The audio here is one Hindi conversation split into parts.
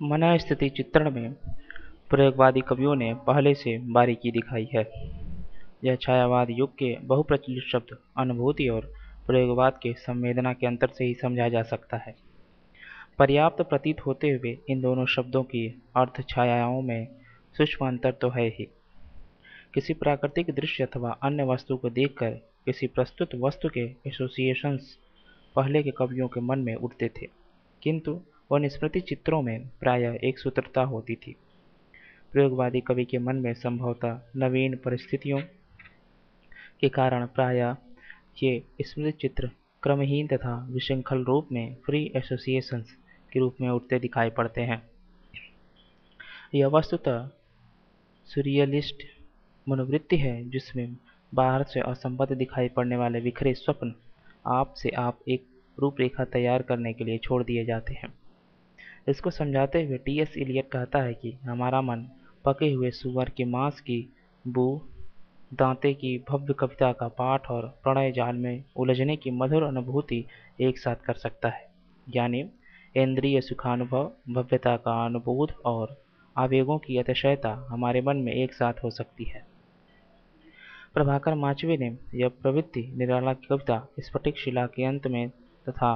मना स्थिति चित्रण में प्रयोगवादी कवियों ने पहले से बारीकी दिखाई है। यह छायावाद युग के बहुप्रचलित शब्द अनुभूति और प्रयोगवाद के संवेदना के अंतर से ही समझा जा सकता है। पर्याप्त प्रतीत होते हुए इन दोनों शब्दों की अर्थ छायाओं में सूक्ष्म अंतर तो है ही। किसी प्राकृतिक दृश्य अथवा अन्य वस्तु को देखकर किसी प्रस्तुत वस्तु के एसोसिएशंस पहले के कवियों के मन में उठते थे, किंतु उन स्मृति चित्रों में प्रायः एक सूत्रता होती थी। प्रयोगवादी कवि के मन में संभवतः नवीन परिस्थितियों के कारण प्रायः ये स्मृति चित्र क्रमहीन तथा विशृंखल रूप में फ्री एसोसिएशंस के रूप में उठते दिखाई पड़ते हैं। यह वस्तुतः सुरियलिस्ट मनोवृत्ति है, जिसमें बाहर से असंबद्ध दिखाई पड़ने वाले बिखरे स्वप्न आप से आप एक रूपरेखा तैयार करने के लिए छोड़ दिए जाते हैं। इसको समझाते हुए टी.एस. इलियट कहता है कि हमारा मन पके हुए सूअर के मांस की बू, दांते की भव्य कविता का पाठ और प्रणय जाल में उलझने की मधुर अनुभूति एक साथ कर सकता है, यानी इंद्रिय सुखानुभव, भव्यता का अनुभूत और आवेगों की अतिशयता हमारे मन में एक साथ हो सकती है। प्रभाकर माचवे ने यह प्रवृत्ति निराला की कविता स्फटिक शिला के अंत में तथा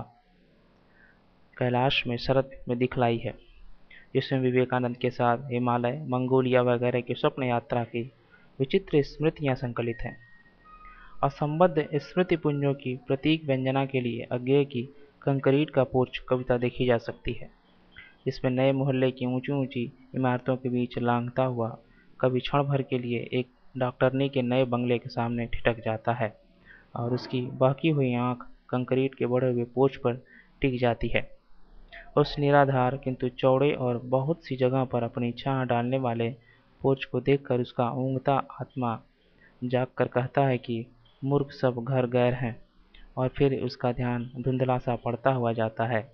कैलाश में शरद में दिखलाई है, जिसमें विवेकानंद के साथ हिमालय, मंगोलिया वगैरह की स्वप्न यात्रा की विचित्र स्मृतियां संकलित हैं। असंबद्ध स्मृति पुंजों की प्रतीक व्यंजना के लिए अज्ञेय की कंक्रीट का पोर्च कविता देखी जा सकती है, जिसमें नए मोहल्ले की ऊंची ऊंची इमारतों के बीच लांघता हुआ कवि क्षण भर के लिए एक डॉक्टरनी के नए बंगले के सामने ठिठक जाता है और उसकी बहकी हुई आंख कंक्रीट के बढ़े हुए पोर्च पर टिक जाती है। उस निराधार किंतु चौड़े और बहुत सी जगह पर अपनी छां डालने वाले पोर्च को देखकर उसका ऊँघता आत्मा जाग कर कहता है कि मूर्ख सब घर गैर हैं, और फिर उसका ध्यान धुंधला सा पड़ता हुआ जाता है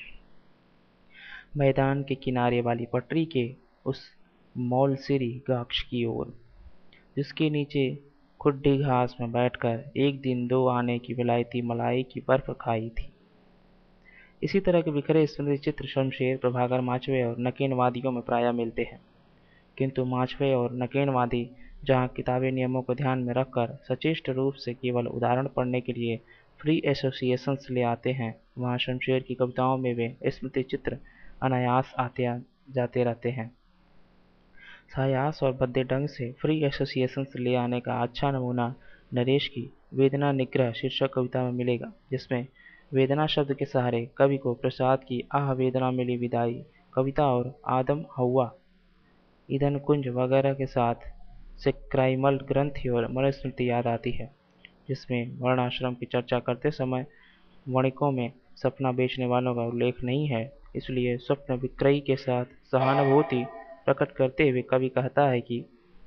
मैदान के किनारे वाली पटरी के उस मौलसिरी गाक्ष की ओर, जिसके नीचे खुड्डी घास में बैठकर एक दिन 2 आने की विलायती मलाई की बर्फ खाई थी। इसी तरह के बिखरे स्मृति चित्र शमशेर, प्रभाकर माचवे और नकेनवादियों में प्रायः मिलते हैं, किंतु माचवे और नकेनवादी जहाँ किताबी नियमों को ध्यान में रखकर सचेष्ट रूप से केवल उदाहरण पढ़ने के लिए फ्री एसोसिएशंस ले आते हैं, वहाँ शमशेर की कविताओं में वे स्मृति चित्र अनायास आते जाते रहते हैं। सायास और भद्दे ढंग से फ्री एसोसिएशंस ले आने का अच्छा नमूना नरेश की वेदना निग्रह शीर्षक कविता में मिलेगा, जिसमें वेदना शब्द के सहारे कवि को प्रसाद की आह वेदना मिली विदाई कविता और आदम हव्वा, ईंधन कुंज वगैरह के साथ सेक्राइमल ग्रंथि और मनुस्मृति याद आती है, जिसमें वर्णाश्रम की चर्चा करते समय वणिकों में सपना बेचने वालों का उल्लेख नहीं है, इसलिए स्वप्न विक्रयी के साथ सहानुभूति प्रकट करते हुए कवि कहता है कि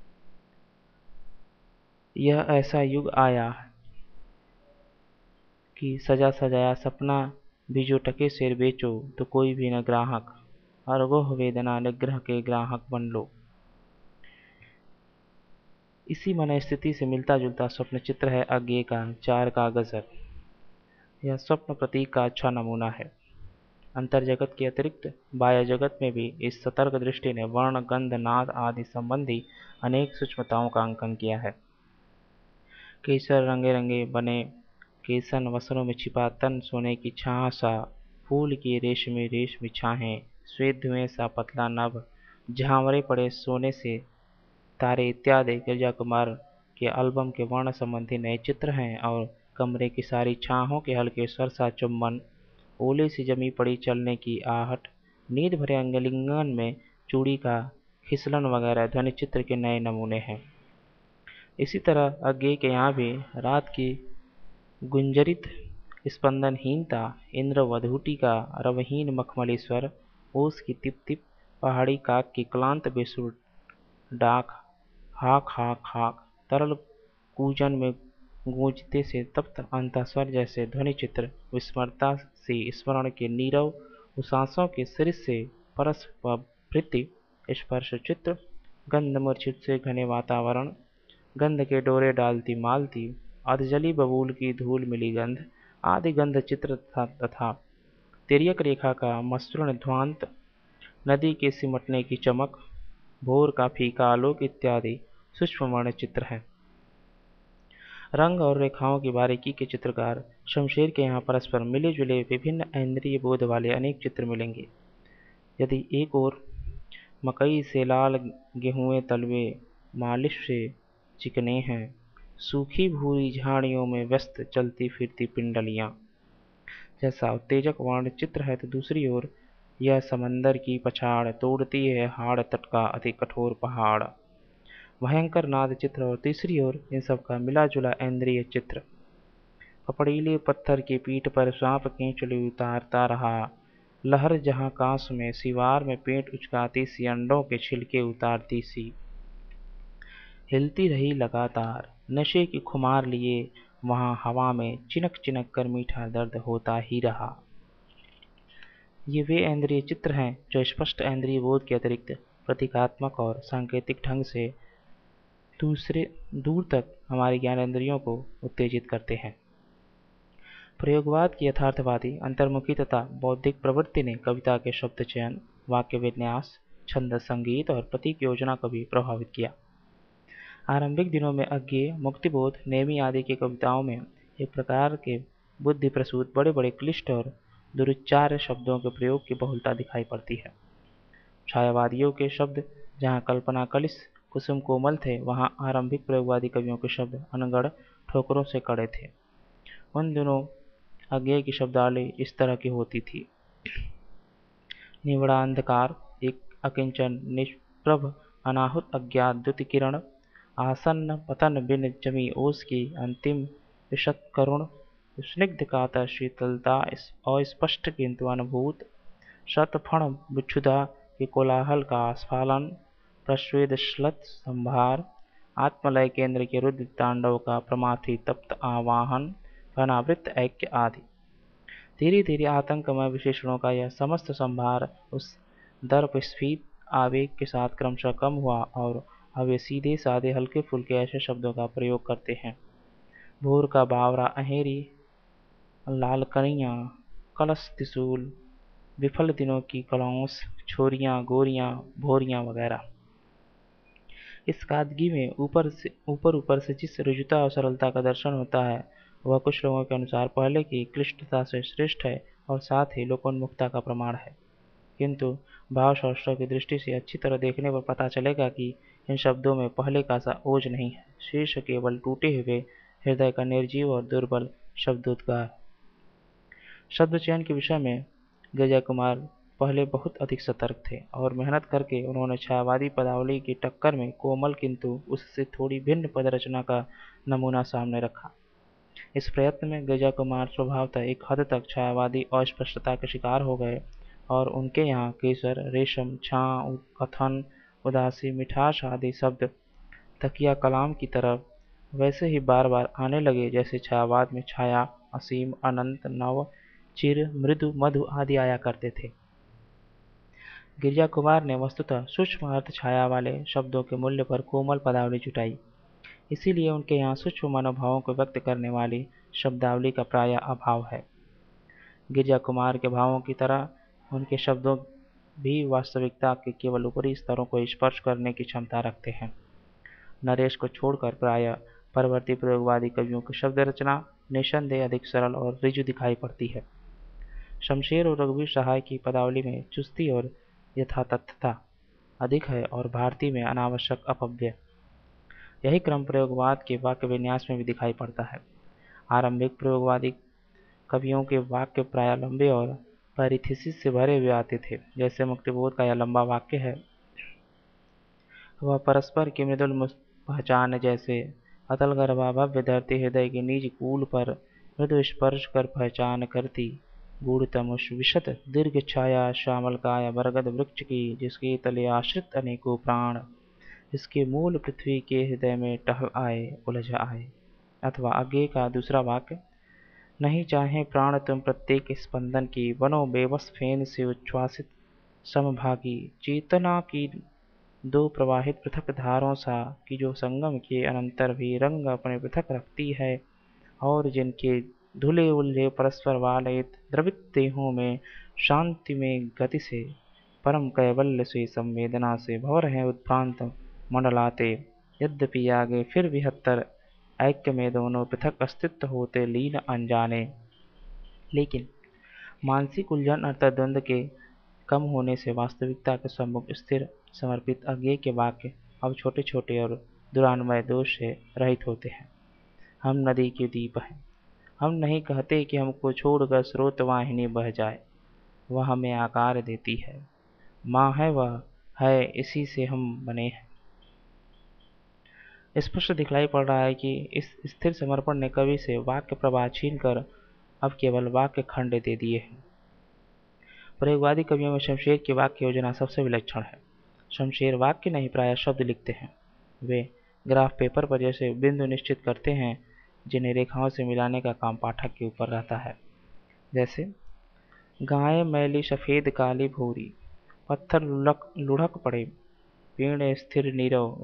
यह ऐसा युग आया कि सजा सजाया सपना भी जो टके शेर बेचो तो कोई भी न ग्राहक, अरगोह वेदना निग्रह के ग्राहक बन लो। इसी मन स्थिति से मिलता जुलता स्वप्न चित्र है अज्ञेय का 4 का गजल। यह स्वप्न प्रतीक का अच्छा नमूना है। अंतर जगत के अतिरिक्त बाह्य जगत में भी इस सतर्क दृष्टि ने वर्ण, गंध, नाद आदि संबंधी अनेक सूक्ष्मताओं का अंकन किया है। केसर रंगे रंगे बने केसन, वसनों में छिपा तन सोने की छाह सा, फूल की रेशमी रेशमी छाहें, श्वेत धुएं सा पतला नभ, झांवरे पड़े सोने से तारे इत्यादि गिरजा कुमार के एल्बम के वर्ण संबंधी नए चित्र हैं, और कमरे की सारी छाहों के हल्के स्वर सा चुम्बन, ओले से जमी पड़ी चलने की आहट, नींद भरे अंगलिंगन में चूड़ी का खिसलन वगैरह ध्वनि चित्र के नए नमूने हैं। इसी तरह अज्ञेय के यहाँ भी रात की गुंजरित स्पंदनहीनता, इंद्रवधूटी का रवहीन मखमली स्वर, ओस की तिप तिप, पहाड़ी काक की क्लांत बेसुर डाक, हाक हाक हाक, तरल कूजन में गूंजते से तप्त अंतःस्वर जैसे ध्वनि चित्र, विस्मरता से स्मरण के नीरव उषासों के सृज से परस व भृति स्पर्श चित्र, गंध मूर्छित से घने वातावरण, गंध के डोरे डालती मालती, अधजली बबूल की धूल मिली गंध आदि गंध चित्र तथा तिर्यक रेखा का मसृण ध्वांत नदी के सिमटने की चमक, भोर का फीका आलोक इत्यादि सूक्ष्म वर्ण चित्र हैं। रंग और रेखाओं की बारीकी के चित्रकार शमशेर के यहाँ परस्पर मिले जुले विभिन्न इंद्रिय बोध वाले अनेक चित्र मिलेंगे। यदि एक ओर मकई से लाल गेहूँ तलवे मालिश से चिकने हैं, सूखी भूरी झाड़ियों में व्यस्त चलती फिरती पिंडलियाँ जैसा उत्तेजक वर्ण चित्र है, तो दूसरी ओर यह समंदर की पछाड़ तोड़ती है हाड़ तट का अति कठोर पहाड़ भयंकर नाद चित्र, और तीसरी ओर इन सब का मिला जुला इंद्रिय चित्र पपड़ीले पत्थर की पीठ पर सांप केंचुली उतारता रहा, लहर जहाँ कांस में सिवार में पेट उचकाती सी अंडों के छिलके उतारती सी हिलती रही लगातार, नशे की खुमार लिए वहाँ हवा में चिनक चिनक कर मीठा दर्द होता ही रहा। ये वे इंद्रिय चित्र हैं जो स्पष्ट इंद्रिय बोध के अतिरिक्त प्रतीकात्मक और सांकेतिक ढंग से दूर तक हमारी ज्ञानेंद्रियों को उत्तेजित करते हैं। प्रयोगवाद की यथार्थवादी अंतर्मुखी तथा बौद्धिक प्रवृत्ति ने कविता के शब्द चयन, वाक्य विन्यास, छंद, संगीत और प्रतीक योजना को भी प्रभावित किया। आरंभिक दिनों में अज्ञेय, मुक्तिबोध, नेमी आदि की कविताओं में एक प्रकार के बुद्धि प्रसूत बड़े बड़े क्लिष्ट और दुरुच्चार्य शब्दों के प्रयोग की बहुलता दिखाई पड़ती है। छायावादियों के शब्द जहाँ कल्पना कलिश कुसुम कोमल थे, वहाँ आरंभिक प्रयोगवादी कवियों के शब्द अनगढ़ ठोकरों से कड़े थे। उन दिनों अज्ञेय की शब्दावली इस तरह की होती थी: निवड़ा अंधकार, एक अकिंचन निष्प्रभ अनाहुत अज्ञात द्युति किरण, आसन्न पतन बिन जमी ओस की अंतिम विशत करुण, स्निग्ध कातर शीतलता अस्पष्ट किंतु अनुभूत, शतफण विक्षुधा के कोलाहल का आस्फालन, प्रस्वेद श्लथ संभार, आत्मलय केंद्र के रुद्र तांडव का प्रमाथि तप्त आवाहन, अनावृत ऐक्य आदि। धीरे धीरे आतंकमय विशेषणों का यह समस्त संभार उस दर्पस्फीत आवेग के साथ क्रमशः कम हुआ, और अब ये सीधे साधे हल्के फुल्के ऐसे शब्दों का प्रयोग करते हैं: भोर का बावरा अहेरी, लाल कनियाँ, कलश त्रिशूल, विफल दिनों की कलौंस, छोरियाँ गोरियाँ भोरियाँ वगैरह। इस सादगी में ऊपर से जिस ऋजुता और सरलता का दर्शन होता है, वह कुछ लोगों के अनुसार पहले की क्लिष्टता से श्रेष्ठ है और साथ ही लोकोन्मुखता का प्रमाण है। किंतु भावशास्त्रों की दृष्टि से अच्छी तरह देखने पर पता चलेगा कि इन शब्दों में पहले का सा ओज नहीं है, शेष केवल टूटे हुए हृदय का निर्जीव और दुर्बल शब्दोद्गार। शब्द चयन के विषय में गजा कुमार पहले बहुत अधिक सतर्क थे, और मेहनत करके उन्होंने छायावादी पदावली की टक्कर में कोमल किंतु उससे थोड़ी भिन्न पद रचना का नमूना सामने रखा। इस प्रयत्न में गजा कुमार स्वभावतः एक हद तक छायावादी अस्पष्टता के शिकार हो गए, और उनके यहाँ केसर, रेशम, छां, कथन, उदासी, मिठास आदि शब्द तकिया कलाम की तरफ वैसे ही बार बार आने लगे जैसे छायावाद में छाया, असीम, अनंत, नव, चिर, मृदु, मधु आदि आया करते थे। गिरिजा कुमार ने वस्तुतः सूक्ष्म अर्थ छाया वाले शब्दों के मूल्य पर कोमल पदावली जुटाई, इसीलिए उनके यहाँ सूक्ष्म मनोभावों को व्यक्त करने वाली शब्दावली का प्रायः अभाव है। गिरिजा कुमार के भावों की तरह उनके शब्दों भी वास्तविकता के केवल ऊपरी स्तरों को स्पर्श करने की क्षमता रखते हैं। नरेश को छोड़कर प्रायः परवर्ती प्रयोगवादी कवियों की शब्द रचना निसंदेह अधिक सरल और ऋजु दिखाई पड़ती है। शमशेर और रघुवीर सहाय की पदावली में चुस्ती और यथातथता अधिक है, और भारती में अनावश्यक अपव्यय। यही क्रम प्रयोगवाद के वाक्य विन्यास में भी दिखाई पड़ता है। आरंभिक प्रयोगवादी कवियों के वाक्य प्रायः लंबे और पैरिथेसिस से भरे हुए आते थे। जैसे मुक्तिबोध का यह लंबा वाक्य है: वह परस्पर की मृदुल पहचान जैसे, अतल गर्भा भव्य धरती हृदय के निज कूल पर मृदु स्पर्श कर पहचान करती, गूढ़तमुष विशत दीर्घ छाया श्यामल काया बरगद वृक्ष की, जिसके तले आश्रित अनेकों प्राण, जिसके मूल पृथ्वी के हृदय में टहल आए उलझ आए। अथवा आगे का दूसरा वाक्य: नहीं चाहे प्राण तुम प्रत्येक स्पंदन की, बनो बेबस फेन से उच्छ्वासित समभागी, चेतना की दो प्रवाहित पृथक धारों सा, कि जो संगम के अनंतर भी रंग अपने पृथक रखती है, और जिनके धुले उल्झे परस्पर वालित द्रवित देहों में शांति में गति से परम कैवल्य से संवेदना से भवर हैं उत्भ्रांत मंडलाते। यद्यपि आगे फिर भी हत्तर ऐक्य में दोनों पृथक अस्तित्व होते लीन अनजाने। लेकिन मानसिक उलझन अर्थात द्वंद्व के कम होने से वास्तविकता के सम्मुख स्थिर समर्पित अज्ञेय के वाक्य अब छोटे छोटे और दुरान्वय दोष से रहित होते हैं। हम नदी के दीप हैं। हम नहीं कहते कि हमको छोड़कर स्रोत वाहिनी बह जाए, वह हमें आकार देती है। माँ है वह है, इसी से हम बने हैं। स्पष्ट दिखलाई पड़ रहा है कि इस स्थिर समर्पण ने कवि से वाक्य प्रवाह छीन कर अब केवल वाक्य खंड दे दिए हैं। प्रयोगवादी कवियों में शमशेर की वाक्य योजना सबसे विलक्षण है। शमशेर वाक्य नहीं प्रायः शब्द लिखते हैं। वे ग्राफ पेपर पर जैसे बिंदु निश्चित करते हैं जिन्हें रेखाओं से मिलाने का काम पाठक के ऊपर रहता है। जैसे गायें मैली सफेद काली भूरी, पत्थर लुढ़क पड़े, पेड़ स्थिर नीरव,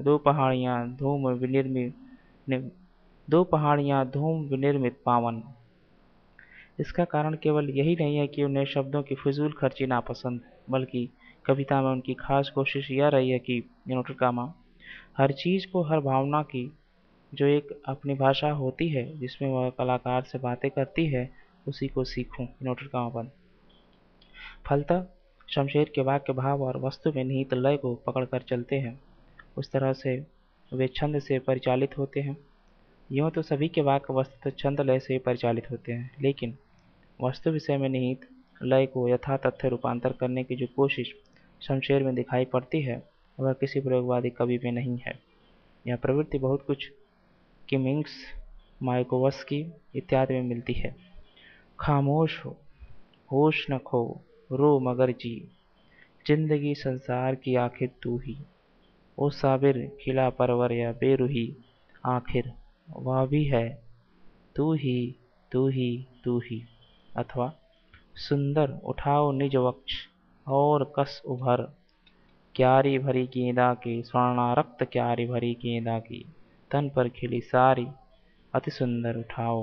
दो पहाड़ियां धूम विनिर्मित पावन। इसका कारण केवल यही नहीं है कि उन्हें शब्दों की फिजूल खर्ची नापसंद है, बल्कि कविता में उनकी खास कोशिश यह रही है कि हर चीज को, हर भावना की जो एक अपनी भाषा होती है जिसमें वह कलाकार से बातें करती है, उसी को सीखूं। बंद। फलतः शमशेर के वाक्य भाव और वस्तु में निहित लय को पकड़कर चलते हैं। उस तरह से वे छंद से परिचालित होते हैं। यूँ तो सभी के वाक्य वस्तुतः छंद लय से परिचालित होते हैं, लेकिन वस्तु विषय में निहित लय को यथातथ्य रूपांतर करने की जो कोशिश शमशेर में दिखाई पड़ती है, वह किसी प्रयोगवादी कवि में नहीं है। यह प्रवृत्ति बहुत कुछ किमिंग्स, मायाकोव्स्की इत्यादि में मिलती है। खामोश हो, होश न खो, रो मगर जी, जिंदगी संसार की आखिर तू ही। ओ साबिर खिला परवर या बेरुही, आखिर वह भी है तू ही, तू ही, तू ही। अथवा सुंदर उठाओ निज वक्ष और कस उभर, क्यारी भरी गेंदा की स्वर्णारक्त, क्यारी भरी गेंदा की तन पर खिली सारी, अति सुंदर उठाओ।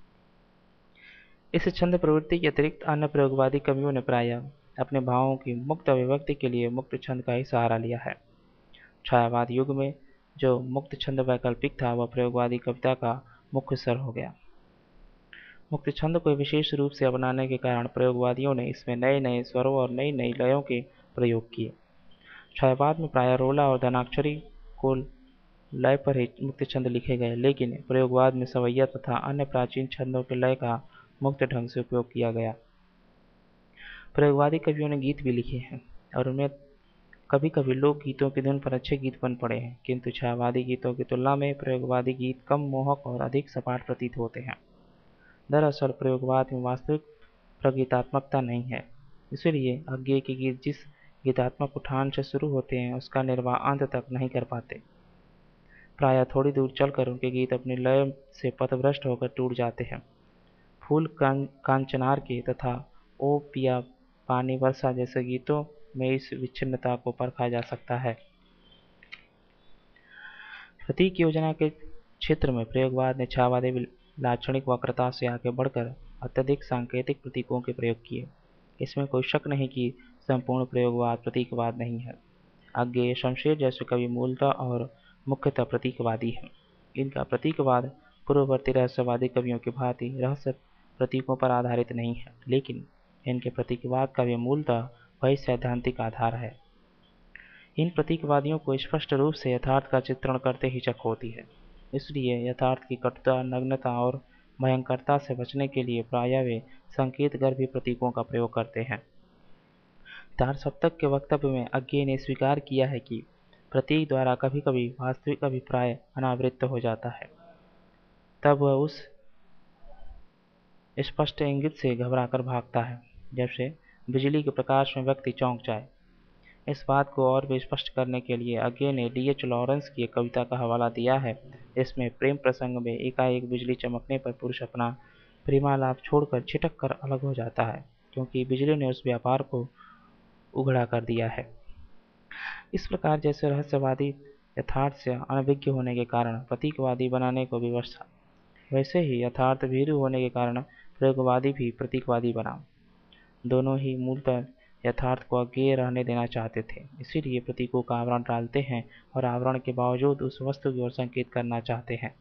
इस छंद प्रवृत्ति के अतिरिक्त अन्य प्रयोगवादी कवियों ने प्रायः अपने भावों की मुक्त अभिव्यक्ति के लिए मुक्त छंद का ही सहारा लिया है। छायावाद युग में जो मुक्त छंद वैकल्पिक था, वह प्रयोगवादी कविता का मुख्य स्वर हो गया। मुक्त छंद को विशेष रूप से अपनाने के कारण प्रयोगवादियों ने इसमें नए नए स्वरों और नई नई लयों के प्रयोग किए। छायावाद में प्रायः रोला और धनाक्षरी को लय पर ही मुक्त छंद लिखे गए, लेकिन प्रयोगवाद में सवैया तथा अन्य प्राचीन छंदों के लय का मुक्त ढंग से उपयोग किया गया। प्रयोगवादी कवियों ने गीत भी लिखे हैं और उनमें कभी कभी लोक गीतों की धुन पर अच्छे गीत बन पड़े हैं, किंतु छायावादी गीतों की तुलना में प्रयोगवादी गीत कम मोहक और अधिक सपाट प्रतीत होते हैं। दरअसल प्रयोगवाद में वास्तविक प्रगीतात्मकता नहीं है, इसलिए अज्ञेय के गीत जिस गीतात्मक उठान से शुरू होते हैं उसका निर्वाह अंत तक नहीं कर पाते। प्रायः थोड़ी दूर चलकर उनके गीत अपनी लय से पथभ्रष्ट होकर टूट जाते हैं। फूल कांचनार के तथा ओ पिया पानी वर्षा जैसे गीतों में इस विच्छिन्नता को परखा जा सकता है। प्रतीक योजना के क्षेत्र में प्रयोगवाद ने छायावादी लाक्षणिक वक्रता से आगे बढ़कर अत्यधिक सांकेतिक प्रतीकों के प्रयोग किए। इसमें कोई शक नहीं कि संपूर्ण प्रयोगवाद प्रतीकवाद नहीं है। अज्ञेय, शमशेर जैसे कवि मूलतः और मुख्यतः प्रतीकवादी हैं। इनका प्रतीकवाद पूर्ववर्ती रहस्यवादी कवियों की भांति रहस्य प्रतीकों पर आधारित नहीं है, लेकिन इनके प्रतीकवाद का भी मूलतः वही सैद्धांतिक आधार है। इन प्रतीकवादियों को स्पष्ट रूप से यथार्थ का चित्रण करते हिचक होती है, इसलिए यथार्थ की कटुता, नग्नता और भयंकरता से बचने के लिए प्रायः वे संकेतगर्भी प्रतीकों का प्रयोग करते हैं। चार सप्तक के वक्तव्य में अज्ञेय ने स्वीकार किया है कि प्रतीक द्वारा कभी कभी वास्तविक अभिप्राय अनावृत्त हो जाता है। तब वह उस स्पष्ट इंगित से घबराकर भागता है, जैसे बिजली के प्रकाश में व्यक्ति चौंक जाए। इस बात को और भी स्पष्ट करने के लिए अज्ञेय ने D.H. लॉरेंस की एक कविता का हवाला दिया है, जिसमें प्रेम प्रसंग में एकाएक बिजली चमकने पर पुरुष अपना प्रेमालाप छोड़कर छिटक कर अलग हो जाता है, क्योंकि बिजली ने उस व्यापार को उघड़ा कर दिया है। इस प्रकार जैसे रहस्यवादी यथार्थ से अनभिज्ञ होने के कारण प्रतीकवादी बनाने को विवश था, वैसे ही यथार्थ भीरू होने के कारण प्रयोगवादी भी प्रतीकवादी बना। दोनों ही मूलतः यथार्थ को अज्ञेय रहने देना चाहते थे, इसीलिए प्रतीकों का आवरण डालते हैं और आवरण के बावजूद उस वस्तु की ओर संकेत करना चाहते हैं।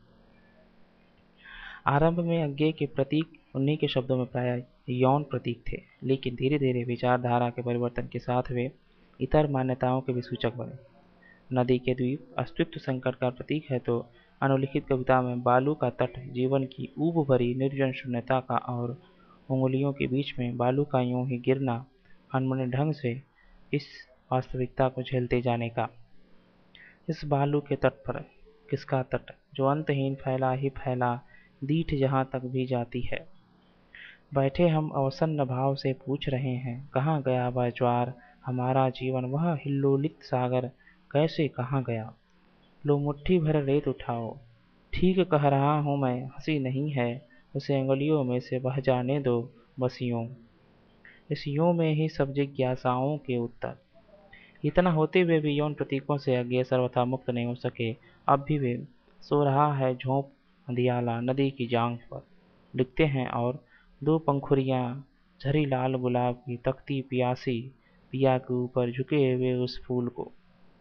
आरंभ में अज्ञेय के प्रतीक उन्हीं के शब्दों में प्रायः यौन प्रतीक थे, लेकिन धीरे धीरे विचारधारा के परिवर्तन के साथ वे इतर मान्यताओं के भी सूचक बने। नदी के द्वीप अस्तित्व संकट का प्रतीक है, तो अनुलिखित कविता में बालू का तट जीवन की ऊब भरी निर्जन शून्यता का और उंगलियों के बीच में बालू का यूं ही गिरना अनमने ढंग से इस वास्तविकता को झेलते जाने का। इस बालू के तट पर किसका तट, जो अंतहीन फैला ही फैला दीठ जहाँ तक भी जाती है। बैठे हम अवसन्न भाव से पूछ रहे हैं, कहाँ गया वह ज्वार हमारा जीवन, वह हिल्लोलित सागर कैसे कहाँ गया। लो मुट्ठी भर रेत उठाओ, ठीक कह रहा हूँ मैं, हंसी नहीं है, उसे अंगुलियों में से बह जाने दो बस यूं। इस यूं में ही सब जिज्ञासाओं के उत्तर। इतना होते हुए भी यौन प्रतीकों से अज्ञेय सर्वथा मुक्त नहीं हो सके। अब भी वे सो रहा है झोंप अंधियाला नदी की जांघ पर, लिखते हैं, और दो पंखुड़ियाँ झरी लाल गुलाब की तकती पियासी पिया के ऊपर झुके हुए उस फूल को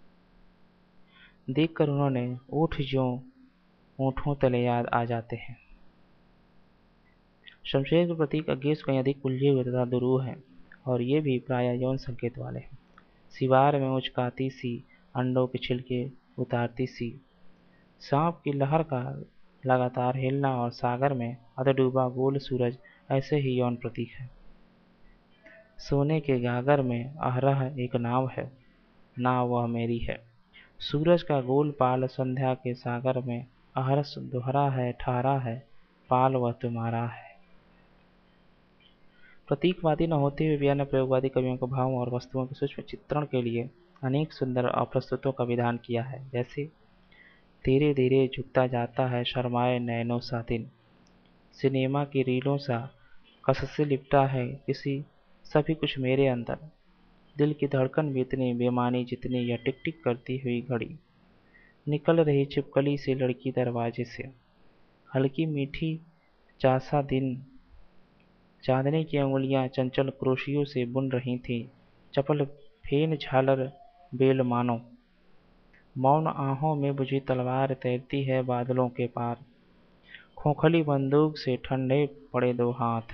देखकर उन्होंने ओठ ज्यों ओठों तले याद आ जाते हैं। शमशेर के प्रतीक अज्ञेय से कहीं अधिक उलझे हुए तथा दुरूह हैं, और ये भी प्रायः यौन संकेत वाले हैं। सिवार में उचकाती सी अंडों के छिलके उतारती सी सांप की लहर का लगातार हिलना और सागर में अधडूबा गोल सूरज ऐसे ही यौन प्रतीक है। सोने के गागर में अहरह एक नाव है, नाव वह मेरी है। सूरज का गोल पाल संध्या के सागर में अहरस दोहरा है ठहरा है, पाल वह तुम्हारा है। प्रतीकवादी न होते हुए भी अन्य प्रयोगवादी कवियों को भावों और वस्तुओं के सूक्ष्म चित्रण के लिए अनेक सुंदर अप्रस्तुतों का विधान किया है, जैसे धीरे धीरे झुकता जाता है शर्माए नैनों सा दिन, सिनेमा की रीलों सा कससे लिपटा है किसी सभी कुछ मेरे अंदर, दिल की धड़कन भी इतनी बेमानी जितनी यह टिक टिक करती हुई घड़ी, निकल रही छिपकली सी लड़की दरवाजे से, हल्की मीठी चासा दिन, चांदनी की अंगुलियां चंचल क्रोशियों से बुन रही थीं, चपल फेन झालर बेल मानो, मौन आहों में बुझी तलवार तैरती है बादलों के पार, खोखली बंदूक से ठंडे पड़े दो हाथ।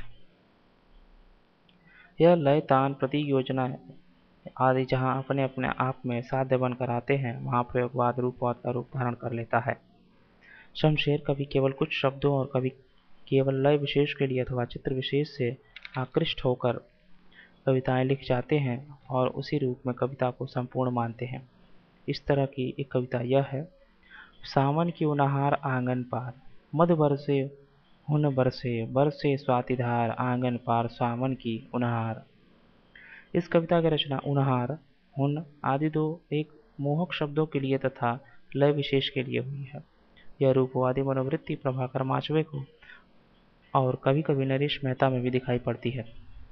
यह लय तान प्रतीक योजना आदि जहाँ अपने अपने आप में साध्य बनकर आते हैं, वहाँ प्रयोगवाद रूपवाद का रूप धारण कर लेता है। शमशेर कभी केवल कुछ शब्दों और कभी केवल लय विशेष के लिए अथवा चित्र विशेष से आकृष्ट होकर कविताएं लिख जाते हैं और उसी रूप में कविता को संपूर्ण मानते हैं। इस तरह की एक कविता यह है। सावन की उनहार आंगन पार, मध बरसे हुन बरसे, बरसे स्वातिधार आंगन पार सावन की उनहार। इस कविता की रचना उनहार, हुन आदि दो एक मोहक शब्दों के लिए तथा लय विशेष के लिए हुई है। यह रूपवादी मनोवृत्ति प्रभाकर माचवे को और कभी कभी नरेश मेहता में भी दिखाई पड़ती है।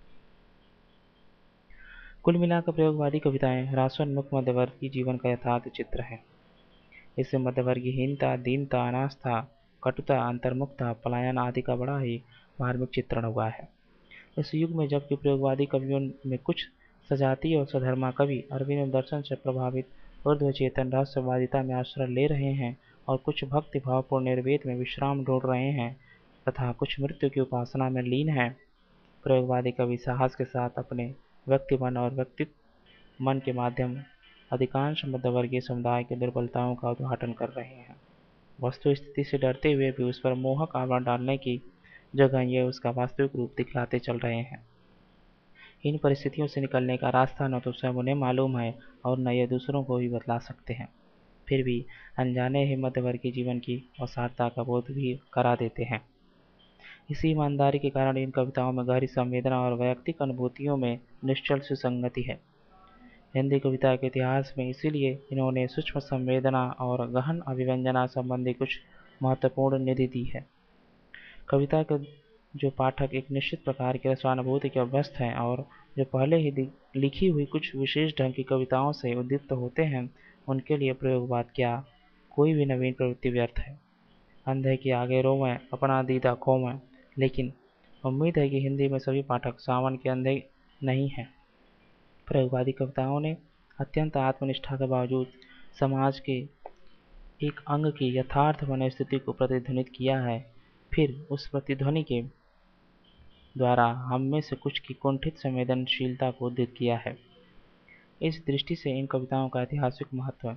कुल मिलाकर प्रयोगवादी कविताएं रासोन्मुख मध्यवर्गीय जीवन का यथार्थ चित्र है। इससे मध्यवर्गीयहीनता, दीनता, अनास्था, कटुता, अंतर्मुखता, पलायन आदि का बड़ा ही मार्मिक चित्रण हुआ है। इस युग में जबकि प्रयोगवादी कवियों में कुछ सजातीय और सधर्मा कवि अरविंद दर्शन से प्रभावित ऊर्ध्व चेतन रहस्यवादिता में आश्रय ले रहे हैं और कुछ भक्ति भावपूर्ण निर्वेद में विश्राम ढूंढ रहे हैं तथा कुछ मृत्यु की उपासना में लीन हैं, प्रयोगवादी कवि साहस के साथ अपने व्यक्ति मन और व्यक्तित्व मन के माध्यम अधिकांश मध्यवर्गीय समुदाय की दुर्बलताओं का उद्घाटन कर रहे हैं। वस्तु स्थिति से डरते हुए भी उस पर मोहक आवरण डालने की जगह ये उसका वास्तविक रूप दिखलाते चल रहे हैं। इन परिस्थितियों से निकलने का रास्ता न तो स्वयं उन्हें मालूम है और न ये दूसरों को भी बतला सकते हैं, फिर भी अनजाने ही मध्यवर्गीय जीवन की असारता का बोध भी करा देते हैं। इसी ईमानदारी के कारण इन कविताओं में गहरी संवेदना और वैयक्तिक अनुभूतियों में निश्चल सुसंगति है। हिंदी कविता के इतिहास में इसीलिए इन्होंने सूक्ष्म संवेदना और गहन अभिव्यंजना संबंधी कुछ महत्वपूर्ण निधि दी है। कविता के जो पाठक एक निश्चित प्रकार की रसानुभूति के अभ्यस्त हैं और जो पहले ही लिखी हुई कुछ विशेष ढंग की कविताओं से उद्दीप्त होते हैं, उनके लिए प्रयोगवाद क्या कोई भी नवीन प्रवृत्ति व्यर्थ है। अंधे के आगे रोवें अपना दीदा खोवें, लेकिन उम्मीद है कि हिंदी में सभी पाठक सावन के अंधे नहीं हैं। प्रयोगवादी कविताओं ने अत्यंत आत्मनिष्ठा के बावजूद समाज के एक अंग की यथार्थ मनस्थिति को प्रतिध्वनित किया है, फिर उस प्रतिध्वनि के द्वारा हम में से कुछ की कुंठित संवेदनशीलता को उद्धृत किया है। इस दृष्टि से इन कविताओं का ऐतिहासिक महत्व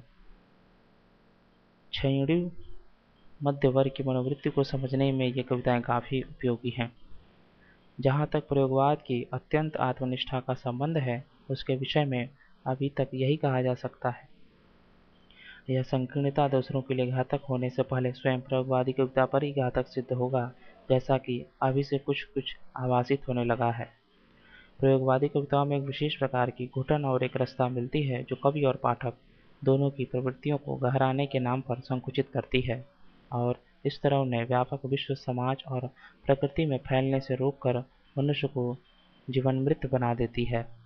क्षयिणी मध्य वर्ग की मनोवृत्ति को समझने में ये कविताएं काफी उपयोगी हैं। जहाँ तक प्रयोगवाद की अत्यंत आत्मनिष्ठा का संबंध है, उसके विषय में अभी तक यही कहा जा सकता है, यह संकीर्णता दूसरों के लिए घातक होने से पहले स्वयं प्रयोगवादी कविता पर ही घातक सिद्ध होगा, जैसा कि अभी से कुछ कुछ आभासित होने लगा है। प्रयोगवादी कविताओं में एक विशेष प्रकार की घुटन और एक रसता मिलती है, जो कवि और पाठक दोनों की प्रवृत्तियों को गहराने के नाम पर संकुचित करती है और इस तरह उन्हें व्यापक विश्व, समाज और प्रकृति में फैलने से रोककर मनुष्य को जीवन्मृत बना देती है।